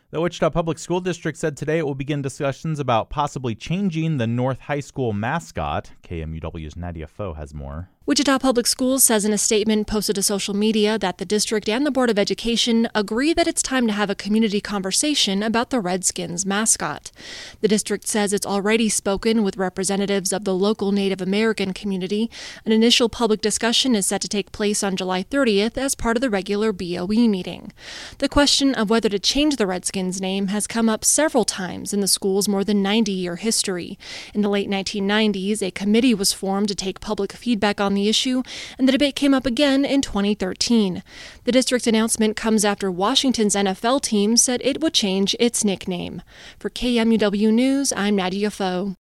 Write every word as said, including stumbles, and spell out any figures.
The Wichita Public School District said today it will begin discussions about possibly changing the North High School mascot. K M U W's Nadia Foe has more. Wichita Public Schools says in a statement posted to social media that the district and the Board of Education agree that it's time to have a community conversation about the Redskins mascot. The district says it's already spoken with representatives of the local Native American community. An initial public discussion is set to take place on July thirtieth as part of the regular B O E meeting. The question of whether to change the Redskins name has come up several times in the school's more than ninety-year history. In the late nineteen nineties, a committee was formed to take public feedback on the issue, and the debate came up again in twenty thirteen. The district announcement comes after Washington's N F L team said it would change its nickname. For K M U W News, I'm Nadia Foe.